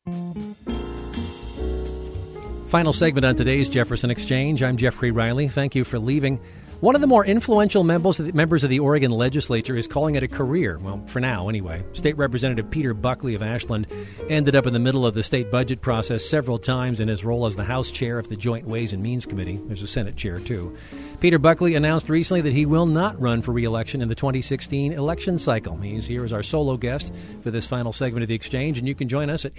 Final segment on today's Jefferson Exchange. I'm Jeffrey Riley. Thank you for leaving. One of the more influential members of the Oregon legislature is calling it a career. Well, for now, anyway. State Representative Peter Buckley of Ashland ended up in the middle of the state budget process several times in his role as the House Chair of the Joint Ways and Means Committee. There's a Senate Chair, too. Peter Buckley announced recently that he will not run for re-election in the 2016 election cycle. He's here as our solo guest for this final segment of the Exchange, and you can join us at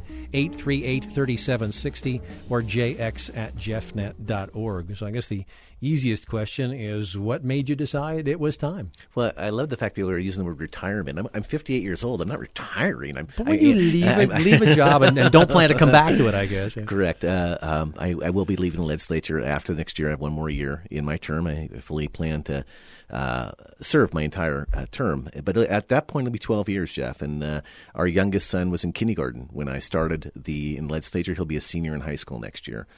800-838-3760 or jx@jeffnet.org. So I guess the easiest question is, what made you decide it was time? Well, I love the fact people are using the word retirement. I'm 58 years old. I'm not retiring. But when you leave a job and don't plan to come back to it, I guess. Yeah. Correct. I will be leaving the legislature after next year. I have one more year in my term. I fully plan to serve my entire term. But at that point, it'll be 12 years, Jeff. And our youngest son was in kindergarten when I started in the legislature. He'll be a senior in high school next year.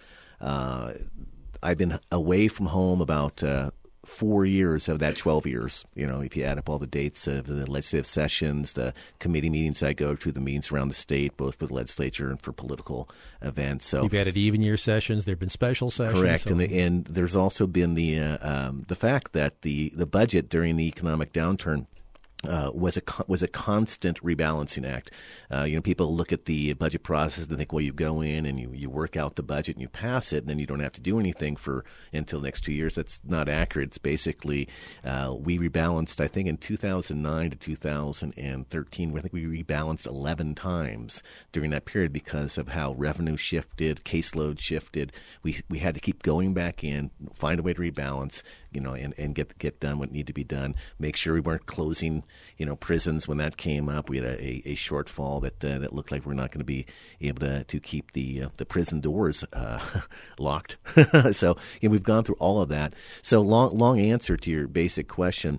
I've been away from home about 4 years of that 12 years. You know, if you add up all the dates of the legislative sessions, the committee meetings I go to, the meetings around the state, both for the legislature and for political events. So you've added even year sessions. There've been special sessions. Correct, so. and there's also been the fact that the budget during the economic downturn was a constant rebalancing act. People look at the budget process and think, well, you go in and you work out the budget and you pass it, and then you don't have to do anything until the next 2 years. That's not accurate. It's basically we rebalanced, I think, in 2009 to 2013. I think we rebalanced 11 times during that period because of how revenue shifted, caseload shifted. We had to keep going back in, find a way to rebalance, and get done what needed to be done. Make sure we weren't closing prisons when that came up. We had a shortfall that looked like we're not going to be able to keep the prison doors locked. So we've gone through all of that. So long answer to your basic question.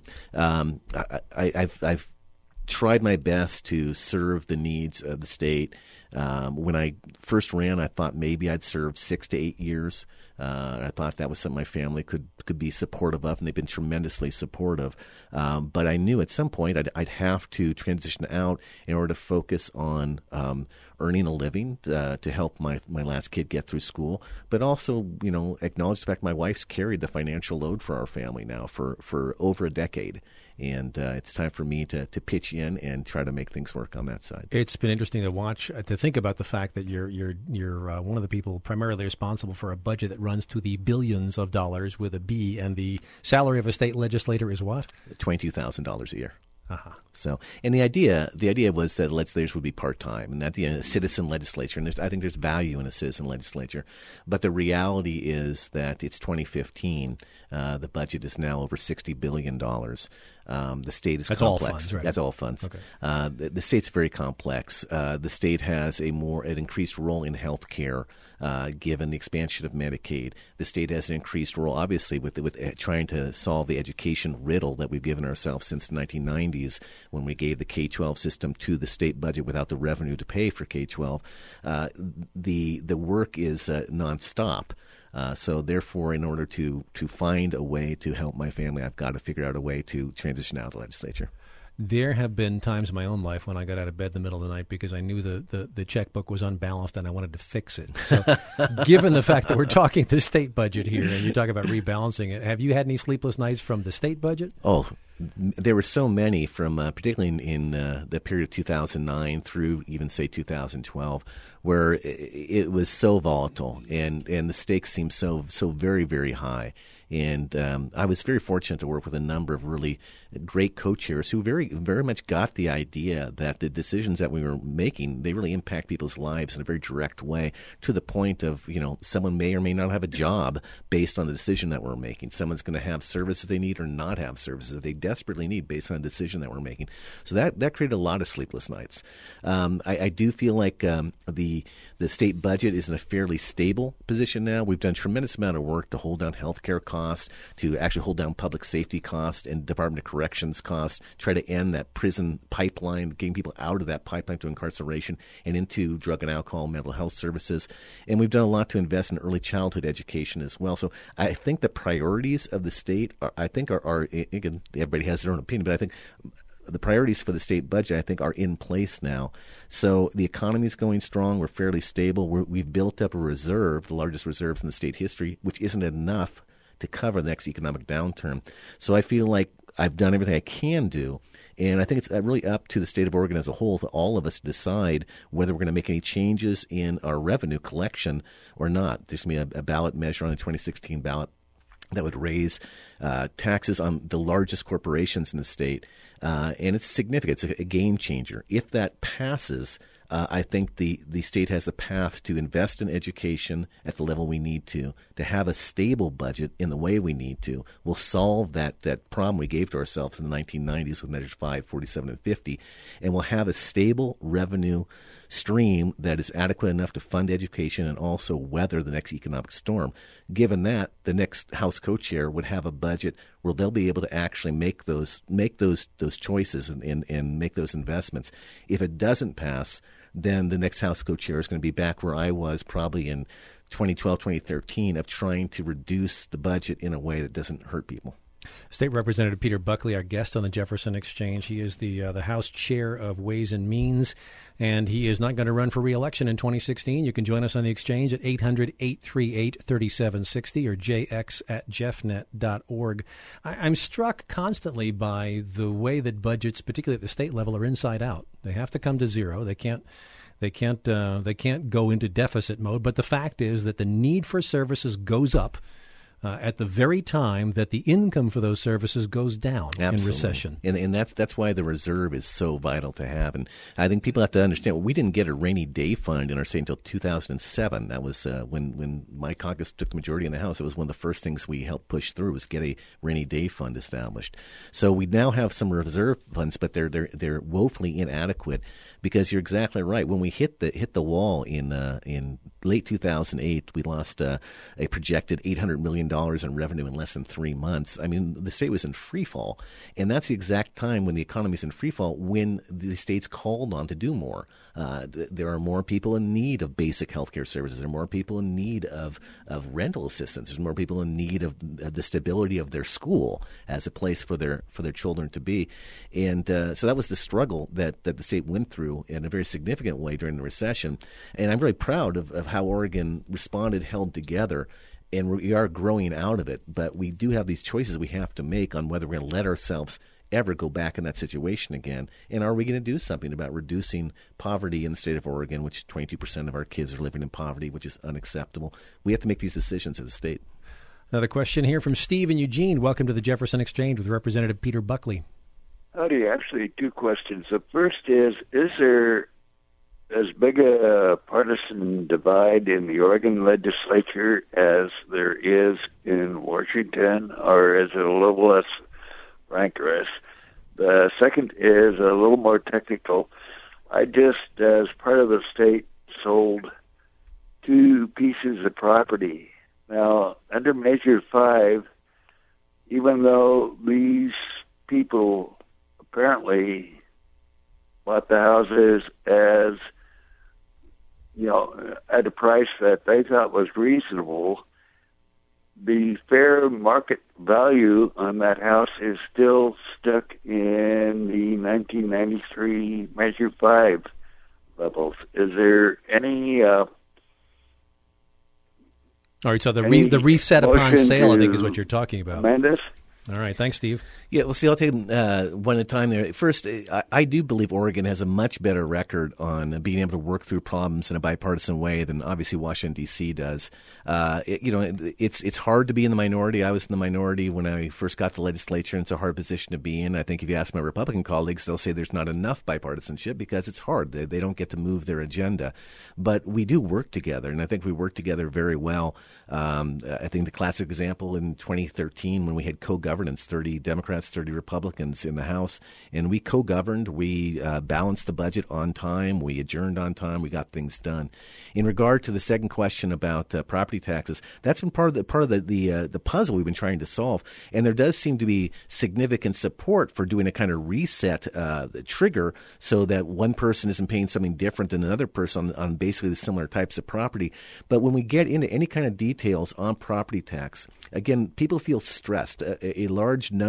I've tried my best to serve the needs of the state. When I first ran, I thought maybe I'd serve 6 to 8 years. I thought that was something my family could be supportive of, and they've been tremendously supportive. But I knew at some point I'd have to transition out in order to focus on earning a living to help my last kid get through school, but also acknowledge the fact my wife's carried the financial load for our family now for over a decade. And it's time for me to pitch in and try to make things work on that side. It's been interesting to watch, to think about the fact that you're one of the people primarily responsible for a budget that runs to the billions of dollars with a B, and the salary of a state legislator is what? $22,000 a year. Uh-huh. So, and the idea was that legislators would be part-time, and that a citizen legislature, and I think there's value in a citizen legislature. But the reality is that it's 2015. The budget is now over $60 billion. The state is That's complex. All funds, right? That's all funds. Okay. The state's very complex. The state has an increased role in health care, given the expansion of Medicaid. The state has an increased role, obviously, with trying to solve the education riddle that we've given ourselves since the 1990s, when we gave the K-12 system to the state budget without the revenue to pay for K-12. The work is nonstop. So therefore, in order to find a way to help my family, I've got to figure out a way to transition out of the legislature. There have been times in my own life when I got out of bed in the middle of the night because I knew the checkbook was unbalanced and I wanted to fix it. So given the fact that we're talking the state budget here and you talk about rebalancing it, have you had any sleepless nights from the state budget? Oh, there were so many from particularly in the period of 2009 through even, say, 2012, where it was so volatile and the stakes seemed so very, very high. And I was very fortunate to work with a number of really great co-chairs who very, very much got the idea that the decisions that we were making, they really impact people's lives in a very direct way, to the point of, someone may or may not have a job based on the decision that we're making. Someone's going to have services they need or not have services that they desperately need based on the decision that we're making. So that created a lot of sleepless nights. I do feel like the state budget is in a fairly stable position now. We've done a tremendous amount of work to hold down healthcare costs, to actually hold down public safety costs and Department of Corrections costs, try to end that prison pipeline, getting people out of that pipeline to incarceration and into drug and alcohol, mental health services. And we've done a lot to invest in early childhood education as well. So I think the priorities of the state are again, everybody has their own opinion, but I think the priorities for the state budget, I think, are in place now. So the economy is going strong. We're fairly stable. We've built up a reserve, the largest reserves in the state history, which isn't enough to cover the next economic downturn. So I feel like I've done everything I can do. And I think it's really up to the state of Oregon as a whole, to all of us, to decide whether we're going to make any changes in our revenue collection or not. There's going to be a ballot measure on the 2016 ballot that would raise taxes on the largest corporations in the state. And it's significant. It's a game changer. If that passes, I think the state has a path to invest in education at the level we need to have a stable budget in the way we need to. We'll solve that problem we gave to ourselves in the 1990s with Measures 5, 47, and 50, and we'll have a stable revenue stream that is adequate enough to fund education and also weather the next economic storm. Given that, the next House co-chair would have a budget where they'll be able to actually make those choices and make those investments. If it doesn't pass, then the next House co-chair is going to be back where I was probably in 2012, 2013, of trying to reduce the budget in a way that doesn't hurt people. State Representative Peter Buckley, our guest on the Jefferson Exchange. He is the House Chair of Ways and Means, and he is not going to run for re-election in 2016. You can join us on the Exchange at 800-838-3760 or jx@jeffnet.org. I'm struck constantly by the way that budgets, particularly at the state level, are inside out. They have to come to zero. They can't go into deficit mode. But the fact is that the need for services goes up at the very time that the income for those services goes down. Absolutely. In recession. And that's why the reserve is so vital to have. And I think people have to understand, we didn't get a rainy day fund in our state until 2007. That was when my caucus took the majority in the House. It was one of the first things we helped push through, was get a rainy day fund established. So we now have some reserve funds, but they're woefully inadequate, because you're exactly right. When we hit the wall in late 2008, we lost a projected $800 million in revenue in less than 3 months. I mean, the state was in free fall, and that's the exact time when the economy's in free fall, when the state's called on to do more. There are more people in need of basic health care services. There are more people in need of rental assistance. There's more people in need of the stability of their school as a place for their children to be. And so that was the struggle that the state went through in a very significant way during the recession. And I'm really proud of how Oregon responded, held together, and we are growing out of it. But we do have these choices we have to make on whether we're going to let ourselves ever go back in that situation again. And are we going to do something about reducing poverty in the state of Oregon, which 22% of our kids are living in poverty, which is unacceptable? We have to make these decisions as a state. Another question here from Steve in Eugene. Welcome to the Jefferson Exchange with Representative Peter Buckley. Howdy. Actually, two questions. The first is there as big a partisan divide in the Oregon legislature as there is in Washington, or is it a little less rancorous? The second is a little more technical. I just, as part of the state, sold 2 pieces of property. Now, under Measure 5, even though these people apparently bought the houses as, at a price that they thought was reasonable, the fair market value on that house is still stuck in the 1993 Measure 5 levels. Is there any... All right, so the reset upon sale, I think, is what you're talking about. Amanda? All right, thanks, Steve. Yeah, well, see, I'll take them one at a time there. First, I do believe Oregon has a much better record on being able to work through problems in a bipartisan way than obviously Washington, D.C. does. It's hard to be in the minority. I was in the minority when I first got to the legislature, and it's a hard position to be in. I think if you ask my Republican colleagues, they'll say there's not enough bipartisanship because it's hard. They don't get to move their agenda. But we do work together, and I think we work together very well. I think the classic example in 2013 when we had co-governance, 30 Democrats, 30 Republicans in the House, and we co-governed. We balanced the budget on time. We adjourned on time. We got things done. In regard to the second question about property taxes, that's been part of the puzzle we've been trying to solve. And there does seem to be significant support for doing a kind of reset trigger so that one person isn't paying something different than another person on basically the similar types of property. But when we get into any kind of details on property tax, again, people feel stressed. A large number of Oregon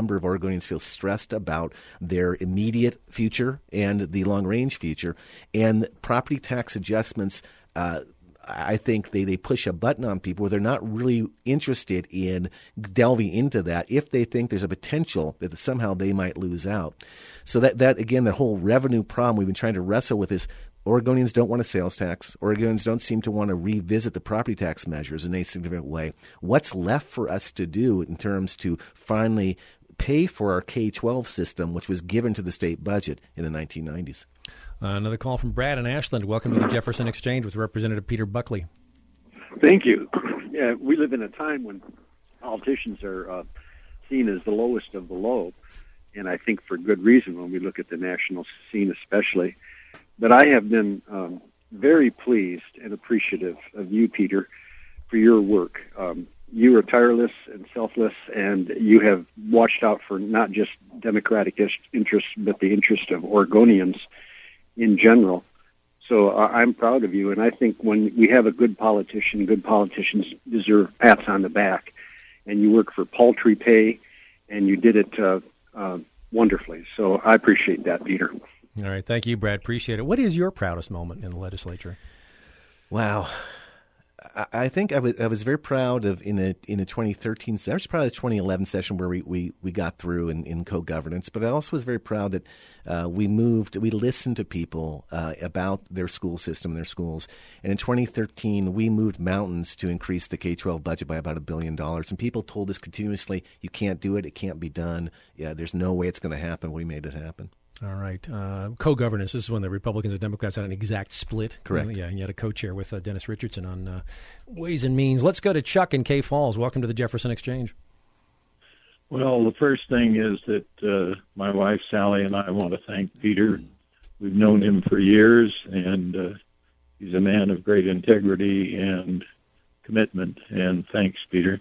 Oregonians feel stressed about their immediate future and the long-range future. And property tax adjustments, I think they push a button on people where they're not really interested in delving into that if they think there's a potential that somehow they might lose out. So that again, that whole revenue problem we've been trying to wrestle with is Oregonians don't want a sales tax. Oregonians don't seem to want to revisit the property tax measures in any significant way. What's left for us to do in terms to finally pay for our K-12 system, which was given to the state budget in the 1990s? Another call from Brad in Ashland. Welcome to the Jefferson Exchange with Representative Peter Buckley. Thank you. Yeah, we live in a time when politicians are seen as the lowest of the low, and I think for good reason when we look at the national scene especially. But I have been very pleased and appreciative of you, Peter, for your work. You are tireless and selfless, and you have watched out for not just Democratic interests, but the interest of Oregonians in general. So I'm proud of you, and I think when we have a good politicians deserve pats on the back, and you work for paltry pay, and you did it wonderfully. So I appreciate that, Peter. All right. Thank you, Brad. Appreciate it. What is your proudest moment in the legislature? Wow. I think I was very proud of in a 2013 session. I was proud of the 2011 session where we got through in co-governance, but I also was very proud that we listened to people about their school system and their schools. And in 2013, we moved mountains to increase the K-12 budget by about $1 billion. And people told us continuously, you can't do it. It can't be done. Yeah, there's no way it's going to happen. We made it happen. All right. Co-governance, this is when the Republicans and Democrats had an exact split. Correct. Yeah, and you had a co-chair with Dennis Richardson on Ways and Means. Let's go to Chuck in K Falls. Welcome to the Jefferson Exchange. Well, the first thing is that my wife, Sally, and I want to thank Peter. We've known him for years, and he's a man of great integrity and commitment, and thanks, Peter.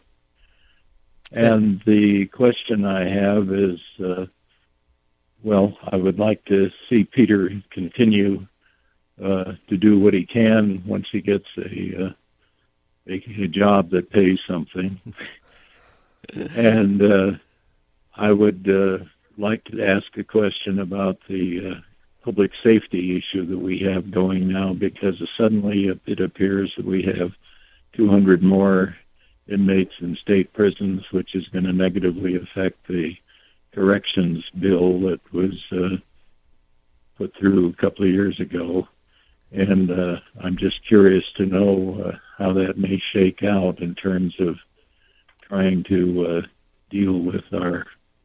And the question I have is... I would like to see Peter continue to do what he can once he gets a job that pays something. And I would like to ask a question about the public safety issue that we have going now, because suddenly it appears that we have 200 more inmates in state prisons, which is going to negatively affect the corrections bill that was put through a couple of years ago. And I'm just curious to know how that may shake out in terms of trying to deal with our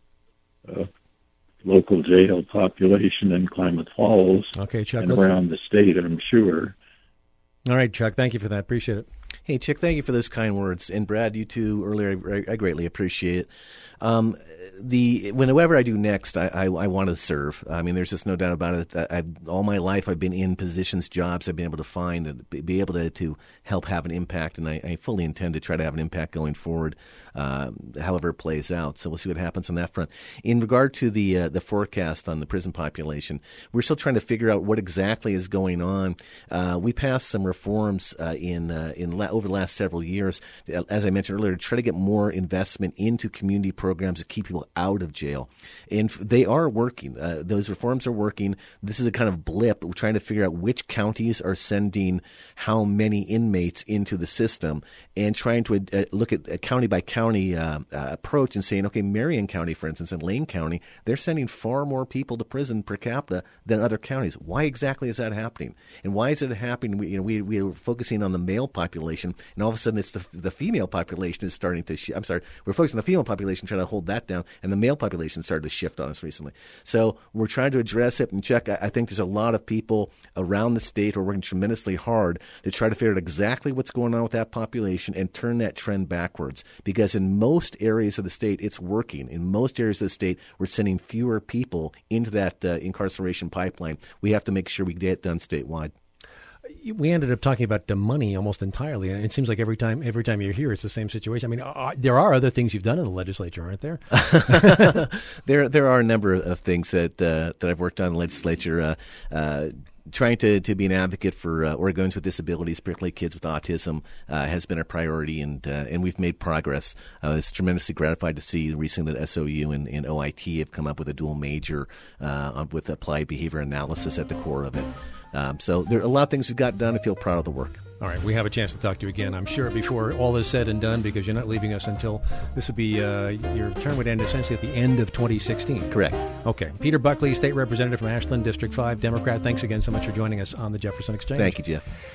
local jail population in Klamath Falls. Okay, Chuck, and around the state, I'm sure. All right, Chuck, thank you for that. Appreciate it. Hey, Chuck, thank you for those kind words. And Brad, you too, earlier, I greatly appreciate it. Whenever I do next, I want to serve. I mean, there's just no doubt about it. All my life, I've been in positions, jobs I've been able to find and be able to help have an impact, and I fully intend to try to have an impact going forward, however it plays out. So we'll see what happens on that front. In regard to the forecast on the prison population, we're still trying to figure out what exactly is going on. We passed some reforms over the last several years, as I mentioned earlier, to try to get more investment into community programs to keep people out of jail. And they are working. Those reforms are working. This is a kind of blip. We're trying to figure out which counties are sending how many inmates into the system and trying to look at a county-by-county approach and saying, okay, Marion County, for instance, and Lane County, they're sending far more people to prison per capita than other counties. Why exactly is that happening? And why is it happening? We are focusing on the male population, and all of a sudden it's the female population is starting to I'm sorry, we're focusing on the female population, trying to hold that down, and the male population started to shift on us recently. So we're trying to address it. And Chuck, I think there's a lot of people around the state who are working tremendously hard to try to figure out exactly what's going on with that population and turn that trend backwards. Because in most areas of the state, it's working. In most areas of the state, we're sending fewer people into that incarceration pipeline. We have to make sure we get it done statewide. We ended up talking about the money almost entirely, and it seems like every time you're here, it's the same situation. I mean, there are other things you've done in the legislature, aren't there? There are a number of things that I've worked on in the legislature. trying to be an advocate for Oregonians with disabilities, particularly kids with autism, has been a priority, and we've made progress. I was tremendously gratified to see recently that SOU and OIT have come up with a dual major with applied behavior analysis at the core of it. So there are a lot of things we've got done. I feel proud of the work. All right, we have a chance to talk to you again, I'm sure, before all is said and done, because you're not leaving us until this would be your term would end essentially at the end of 2016. Correct. Okay. Peter Buckley, State Representative from Ashland, District 5, Democrat. Thanks again so much for joining us on the Jefferson Exchange. Thank you, Jeff.